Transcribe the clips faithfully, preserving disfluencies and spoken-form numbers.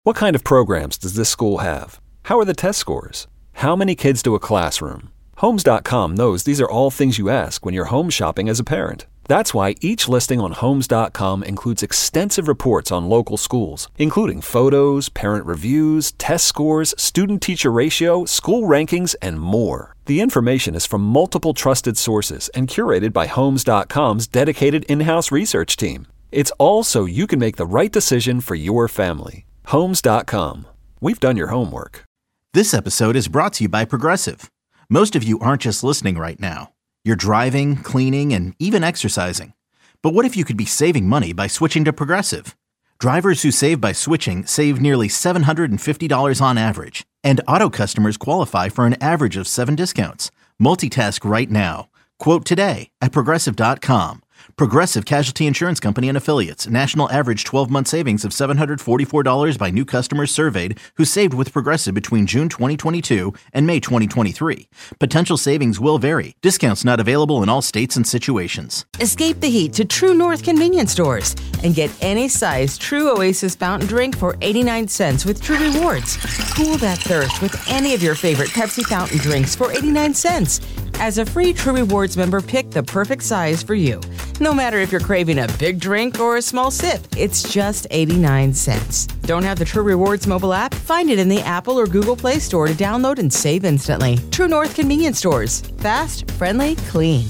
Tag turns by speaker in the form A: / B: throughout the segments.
A: What kind of programs does this school have? How are the test scores? How many kids do a classroom? Homes dot com knows these are all things you ask when you're home shopping as a parent. That's why each listing on Homes dot com includes extensive reports on local schools, including photos, parent reviews, test scores, student-teacher ratio, school rankings, and more. The information is from multiple trusted sources and curated by Homes dot com's dedicated in-house research team. It's all so you can make the right decision for your family. Homes dot com. We've done your homework.
B: This episode is brought to you by Progressive. Most of you aren't just listening right now. You're driving, cleaning, and even exercising. But what if you could be saving money by switching to Progressive? Drivers who save by switching save nearly seven hundred fifty dollars on average. And auto customers qualify for an average of seven discounts. Multitask right now. Quote today at Progressive dot com. Progressive Casualty Insurance Company and Affiliates. National average twelve-month savings of seven hundred forty-four dollars by new customers surveyed who saved with Progressive between June twenty twenty-two and May twenty twenty-three. Potential savings will vary. Discounts not available in all states and situations.
C: Escape the heat to True North convenience stores and get any size True Oasis fountain drink for eighty-nine cents with True Rewards. Cool that thirst with any of your favorite Pepsi fountain drinks for eighty-nine cents. As a free True Rewards member, pick the perfect size for you. No matter if you're craving a big drink or a small sip, it's just eighty-nine cents. Don't have the True Rewards mobile app? Find it in the Apple or Google Play Store to download and save instantly. True North convenience stores. Fast, friendly, clean.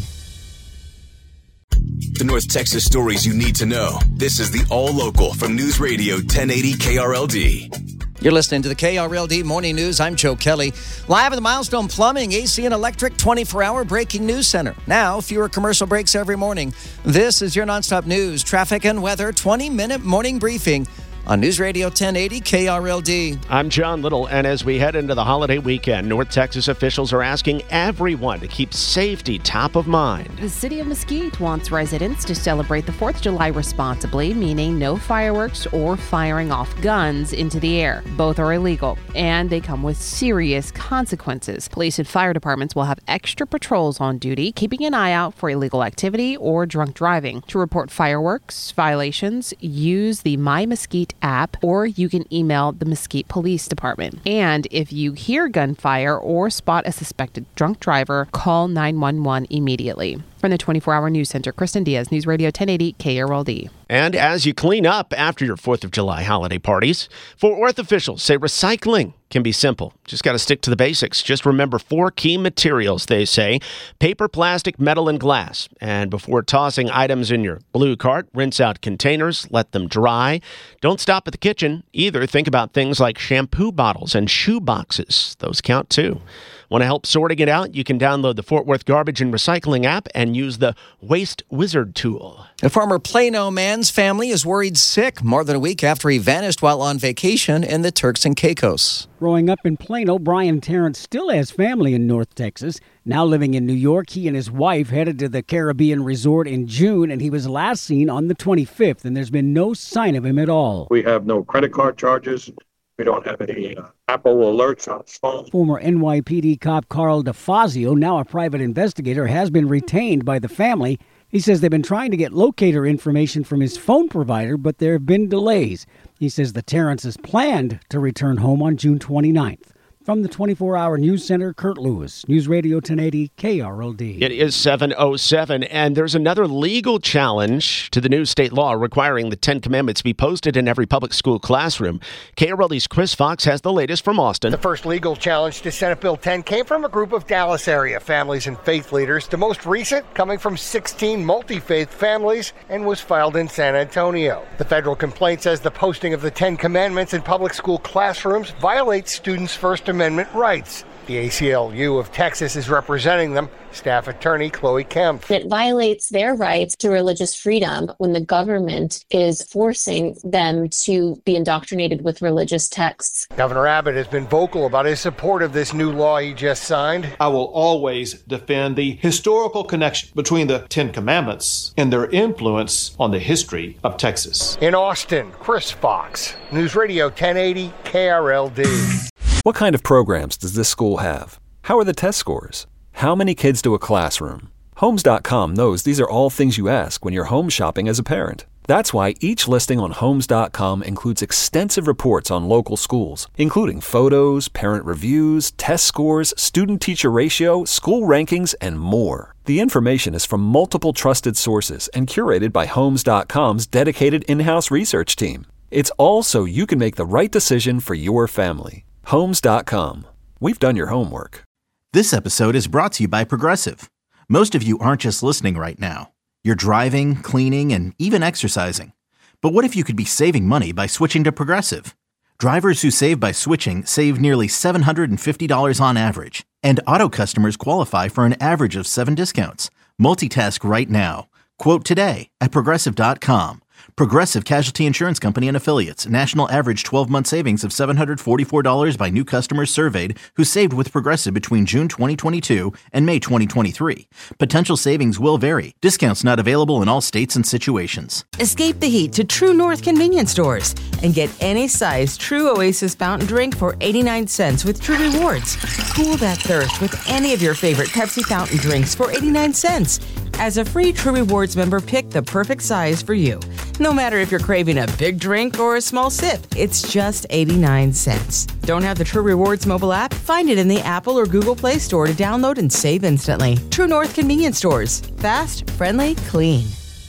D: The North Texas stories you need to know. This is the All Local from News Radio ten eighty K R L D.
E: You're listening to the K R L D Morning News. I'm Joe Kelly. Live at the Milestone Plumbing, A C and Electric twenty-four hour breaking news center. Now, fewer commercial breaks every morning. This is your nonstop news, traffic, and weather twenty minute morning briefing on News Radio ten eighty K R L D.
F: I'm John Little, and as we head into the holiday weekend, North Texas officials are asking everyone to keep safety top of mind.
G: The city of Mesquite wants residents to celebrate the fourth of July responsibly, meaning no fireworks or firing off guns into the air. Both are illegal, and they come with serious consequences. Police and fire departments will have extra patrols on duty, keeping an eye out for illegal activity or drunk driving. To report fireworks violations, use the My Mesquite app, or you can email the Mesquite Police Department. And if you hear gunfire or spot a suspected drunk driver, call nine one one immediately. From the twenty-four hour News Center, Kristen Diaz, News Radio ten eighty K R L D.
F: And as you clean up after your fourth of July holiday parties, Fort Worth officials say recycling can be simple. Just got to stick to the basics. Just remember four key materials, they say: paper, plastic, metal, and glass. And before tossing items in your blue cart, rinse out containers, let them dry. Don't stop at the kitchen either. Think about things like shampoo bottles and shoe boxes. Those count too. Want to help sorting it out? You can download the Fort Worth Garbage and Recycling app and use the Waste Wizard tool.
E: A former Plano man's family is worried sick more than a week after he vanished while on vacation in the Turks and Caicos.
H: Growing up in Plano, Brian Terrence still has family in North Texas. Now living in New York, he and his wife headed to the Caribbean resort in June, and he was last seen on the twenty-fifth, and there's been no sign of him at all.
I: We have no credit card charges. We don't have any uh, Apple alerts on his phone.
H: Former N Y P D cop Carl DeFazio, now a private investigator, has been retained by the family. He says they've been trying to get locator information from his phone provider, but there have been delays. He says the Terrences planned to return home on June twenty-ninth. From the twenty-four hour News Center, Kurt Lewis, News Radio ten eighty K R L D.
F: It is seven oh seven, and there's another legal challenge to the new state law requiring the Ten Commandments be posted in every public school classroom. K R L D's Chris Fox has the latest from Austin.
J: The first legal challenge to Senate Bill ten came from a group of Dallas area families and faith leaders. The most recent coming from sixteen multi-faith families and was filed in San Antonio. The federal complaint says the posting of the Ten Commandments in public school classrooms violates students' First Amendment rights. The A C L U of Texas is representing them. Staff attorney Chloe Kempf.
K: It violates their rights to religious freedom when the government is forcing them to be indoctrinated with religious texts.
J: Governor Abbott has been vocal about his support of this new law he just signed.
L: I will always defend the historical connection between the Ten Commandments and their influence on the history of Texas.
J: In Austin, Chris Fox, News Radio ten eighty K R L D.
A: What kind of programs does this school have? How are the test scores? How many kids do a classroom? Homes dot com knows these are all things you ask when you're home shopping as a parent. That's why each listing on Homes dot com includes extensive reports on local schools, including photos, parent reviews, test scores, student-teacher ratio, school rankings, and more. The information is from multiple trusted sources and curated by Homes dot com's dedicated in-house research team. It's all so you can make the right decision for your family. Homes dot com. We've done your homework.
B: This episode is brought to you by Progressive. Most of you aren't just listening right now. You're driving, cleaning, and even exercising. But what if you could be saving money by switching to Progressive? Drivers who save by switching save nearly seven hundred fifty dollars on average. And auto customers qualify for an average of seven discounts. Multitask right now. Quote today at Progressive dot com. Progressive Casualty Insurance Company and Affiliates. National average twelve-month savings of seven hundred forty-four dollars by new customers surveyed who saved with Progressive between June twenty twenty-two and May twenty twenty-three. Potential savings will vary. Discounts not available in all states and situations.
C: Escape the heat to True North convenience stores and get any size True Oasis fountain drink for eighty-nine cents with True Rewards. Cool that thirst with any of your favorite Pepsi fountain drinks for eighty-nine cents. As a free True Rewards member, pick the perfect size for you. No matter if you're craving a big drink or a small sip, it's just eighty-nine cents. Don't have the True Rewards mobile app? Find it in the Apple or Google Play Store to download and save instantly. True North convenience stores. Fast, friendly, clean.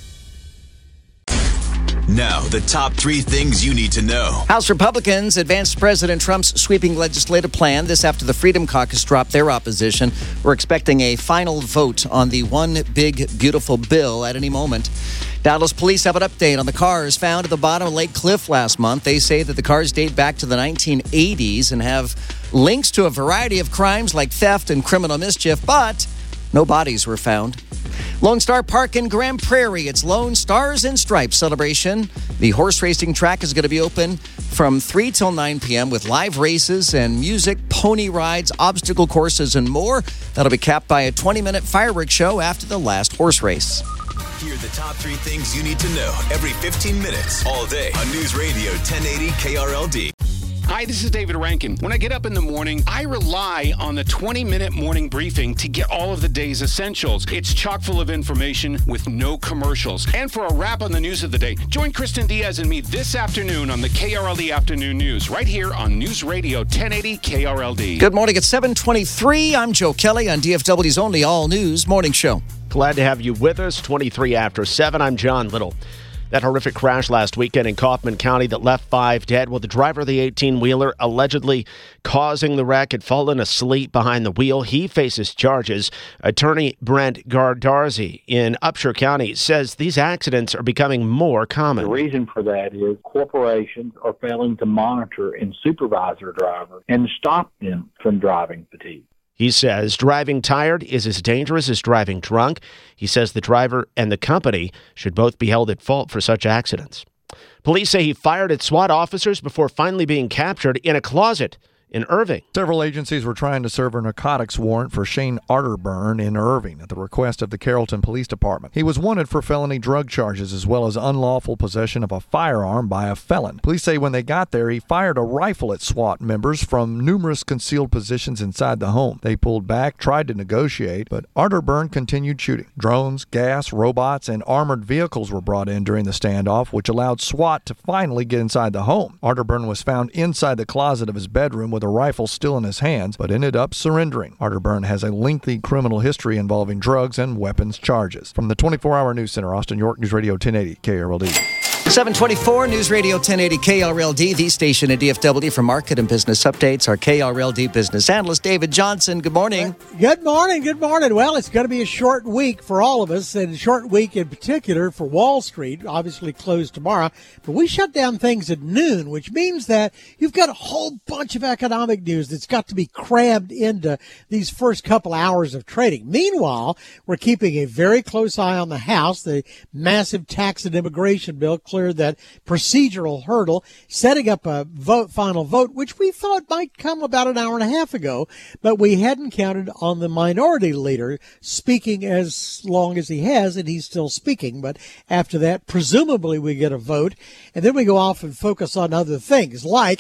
D: Now, the top three things you need to know.
E: House Republicans advanced President Trump's sweeping legislative plan. This after the Freedom Caucus dropped their opposition. We're expecting a final vote on the one big, beautiful bill at any moment. Dallas police have an update on the cars found at the bottom of Lake Cliff last month. They say that the cars date back to the nineteen eighties and have links to a variety of crimes like theft and criminal mischief, but no bodies were found. Lone Star Park in Grand Prairie, it's Lone Stars and Stripes celebration. The horse racing track is going to be open from three till nine p.m. with live races and music, pony rides, obstacle courses, and more. That'll be capped by a twenty-minute fireworks show after the last horse race.
D: Here are the top three things you need to know every fifteen minutes, all day on News Radio ten eighty K R L D.
M: Hi, this is David Rankin. When I get up in the morning, I rely on the twenty-minute morning briefing to get all of the day's essentials. It's chock full of information with no commercials. And for a wrap on the news of the day, join Kristen Diaz and me this afternoon on the K R L D Afternoon News, right here on News Radio ten eighty K R L D.
E: Good morning. It's seven twenty-three. I'm Joe Kelly on D F W's only all-news morning show.
F: Glad to have you with us. twenty-three after seven. I'm John Little. That horrific crash last weekend in Kaufman County that left five dead. Well, the driver of the eighteen-wheeler allegedly causing the wreck had fallen asleep behind the wheel. He faces charges. Attorney Brent Gardarzi in Upshur County says these accidents are becoming more common.
N: The reason for that is corporations are failing to monitor and supervise their driver and stop them from driving fatigue.
F: He says driving tired is as dangerous as driving drunk. He says the driver and the company should both be held at fault for such accidents. Police say he fired at SWAT officers before finally being captured in a closet in Irving.
O: Several agencies were trying to serve a narcotics warrant for Shane Arterburn in Irving at the request of the Carrollton Police Department. He was wanted for felony drug charges as well as unlawful possession of a firearm by a felon. Police say when they got there, he fired a rifle at SWAT members from numerous concealed positions inside the home. They pulled back, tried to negotiate, but Arterburn continued shooting. Drones, gas, robots, and armored vehicles were brought in during the standoff, which allowed SWAT to finally get inside the home. Arterburn was found inside the closet of his bedroom with a rifle still in his hands, but ended up surrendering. Arterburn has a lengthy criminal history involving drugs and weapons charges. From the twenty-four hour News Center, Austin, York, News Radio ten eighty K R L D.
E: seven twenty-four, News Radio ten eighty K R L D, the station at D F W for market and business updates. Our K R L D business analyst, David Johnson. Good morning.
P: Good morning. Good morning. Well, it's going to be a short week for all of us, and a short week in particular for Wall Street, obviously closed tomorrow. But we shut down things at noon, which means that you've got a whole bunch of economic news that's got to be crammed into these first couple hours of trading. Meanwhile, we're keeping a very close eye on the House. The massive tax and immigration bill cleared that procedural hurdle, setting up a vote, final vote, which we thought might come about an hour and a half ago, but we hadn't counted on the minority leader speaking as long as he has, and he's still speaking. But after that, presumably we get a vote, and then we go off and focus on other things, like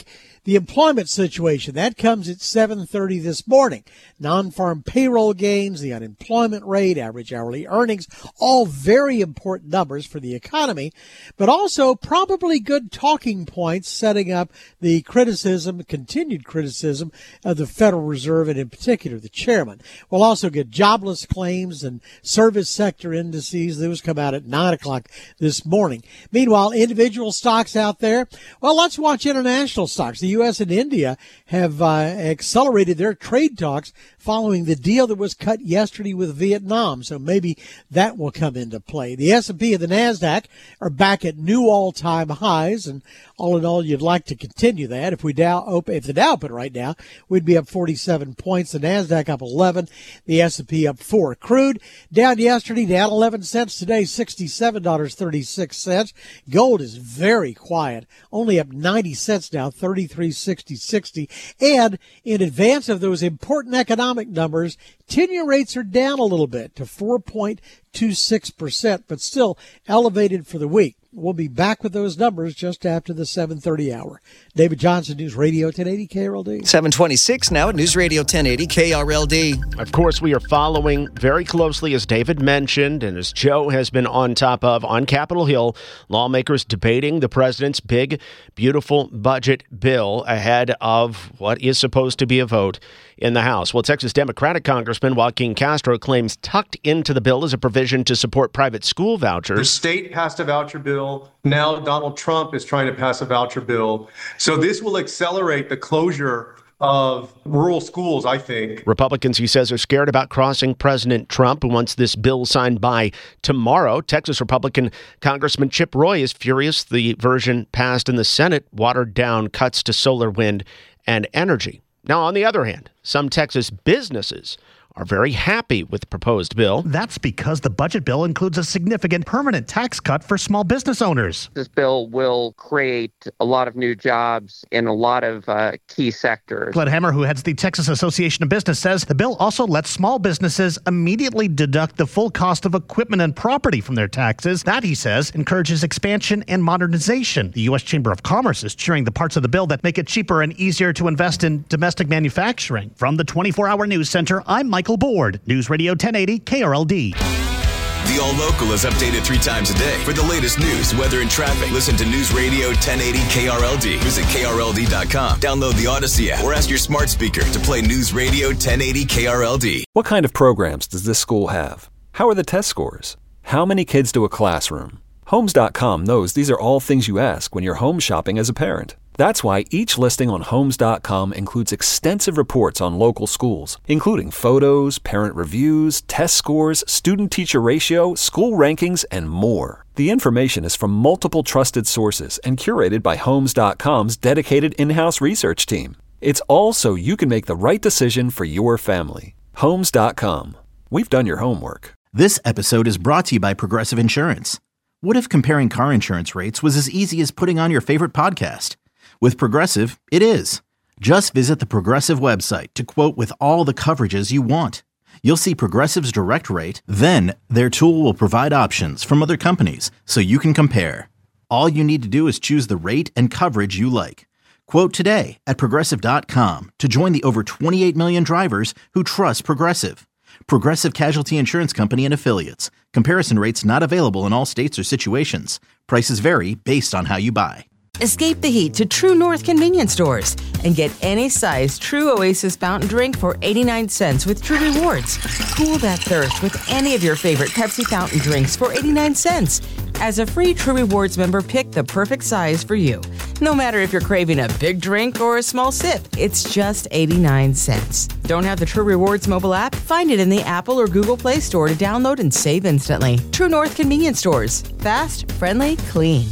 P: The employment situation, that comes at seven thirty this morning. Non-farm payroll gains, the unemployment rate, average hourly earnings, all very important numbers for the economy, but also probably good talking points setting up the criticism, continued criticism of the Federal Reserve and in particular the chairman. We'll also get jobless claims and service sector indices. Those come out at nine o'clock this morning. Meanwhile, individual stocks out there, well, let's watch international stocks. The U S and India have uh, accelerated their trade talks following the deal that was cut yesterday with Vietnam. So maybe that will come into play. The S and P and the NASDAQ are back at new all-time highs, and all in all, you'd like to continue that. If we Dow open, if the Dow opened right now, we'd be up forty-seven points. The NASDAQ up eleven, the S and P up four. Crude down yesterday, down eleven cents today, sixty-seven dollars and thirty-six cents. Gold is very quiet, only up ninety cents now, thirty-three sixty sixty. And in advance of those important economic numbers, ten-year rates are down a little bit to four point two six percent, but still elevated for the week. We'll be back with those numbers just after the seven thirty hour. David Johnson, News Radio ten eighty K R L D.
E: seven twenty-six now at News Radio ten eighty K R L D.
F: Of course, we are following very closely, as David mentioned, and as Joe has been on top of, on Capitol Hill, lawmakers debating the president's big, beautiful budget bill ahead of what is supposed to be a vote in the House. Well, Texas Democratic Congressman Joaquin Castro claims tucked into the bill is a provision to support private school vouchers.
Q: The state passed a voucher bill. Now Donald Trump is trying to pass a voucher bill. So this will accelerate the closure of rural schools, I think.
F: Republicans, he says, are scared about crossing President Trump, who wants this bill signed by tomorrow. Texas Republican Congressman Chip Roy is furious the version passed in the Senate watered down cuts to solar, wind, and energy. Now, on the other hand, some Texas businesses are very happy with the proposed bill.
R: That's because the budget bill includes a significant permanent tax cut for small business owners.
S: This bill will create a lot of new jobs in a lot of uh, key sectors.
R: Glenn Hammer, who heads the Texas Association of Business, says the bill also lets small businesses immediately deduct the full cost of equipment and property from their taxes. That, he says, encourages expansion and modernization. The U S Chamber of Commerce is cheering the parts of the bill that make it cheaper and easier to invest in domestic manufacturing. From the twenty-four hour News Center, I'm Mike Michael Board, News Radio ten eighty K R L D.
D: The All Local is updated three times a day. For the latest news, weather, and traffic, listen to News Radio ten eighty K R L D. Visit K R L D dot com. Download the Odyssey app or ask your smart speaker to play News Radio ten eighty K R L D.
A: What kind of programs does this school have? How are the test scores? How many kids do a classroom? Homes dot com knows these are all things you ask when you're home shopping as a parent. That's why each listing on Homes dot com includes extensive reports on local schools, including photos, parent reviews, test scores, student-teacher ratio, school rankings, and more. The information is from multiple trusted sources and curated by Homes dot com's dedicated in-house research team. It's all so you can make the right decision for your family. Homes dot com. We've done your homework.
B: This episode is brought to you by Progressive Insurance. What if comparing car insurance rates was as easy as putting on your favorite podcast? With Progressive, it is. Just visit the Progressive website to quote with all the coverages you want. You'll see Progressive's direct rate, then their tool will provide options from other companies so you can compare. All you need to do is choose the rate and coverage you like. Quote today at Progressive dot com to join the over twenty-eight million drivers who trust Progressive. Progressive Casualty Insurance Company and Affiliates. Comparison rates not available in all states or situations. Prices vary based on how you buy.
C: Escape the heat to True North convenience stores and get any size True Oasis fountain drink for eighty-nine cents with True Rewards. Cool that thirst with any of your favorite Pepsi fountain drinks for eighty-nine cents. As a free True Rewards member, pick the perfect size for you. No matter if you're craving a big drink or a small sip, it's just eighty-nine cents. Don't have the True Rewards mobile app? Find it in the Apple or Google Play Store to download and save instantly. True North convenience stores. Fast, friendly, clean.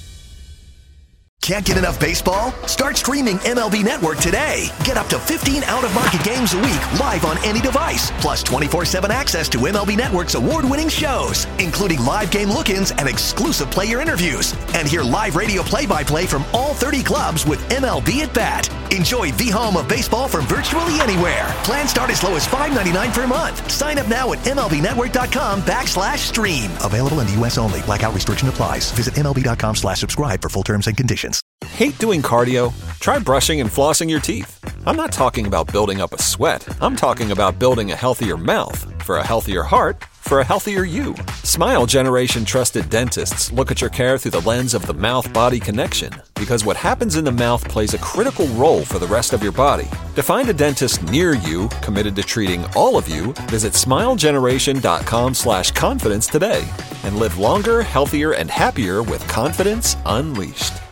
T: Can't get enough baseball? Start streaming M L B Network today. Get up to fifteen out-of-market games a week live on any device, plus twenty-four seven access to M L B Network's award-winning shows, including live game look-ins and exclusive player interviews. And hear live radio play-by-play from all thirty clubs with M L B at Bat. Enjoy the home of baseball from virtually anywhere. Plans start as low as five ninety-nine per month. Sign up now at MLBnetwork.com backslash stream. Available in the U S only. Blackout restriction applies. Visit MLB.com slash subscribe for full terms and conditions.
A: Hate doing cardio? Try brushing and flossing your teeth. I'm not talking about building up a sweat. I'm talking about building a healthier mouth for a healthier heart for a healthier you. Smile Generation trusted dentists look at your care through the lens of the mouth-body connection, because what happens in the mouth plays a critical role for the rest of your body. To find a dentist near you committed to treating all of you, visit smilegeneration.com slash confidence today and live longer, healthier, and happier with confidence unleashed.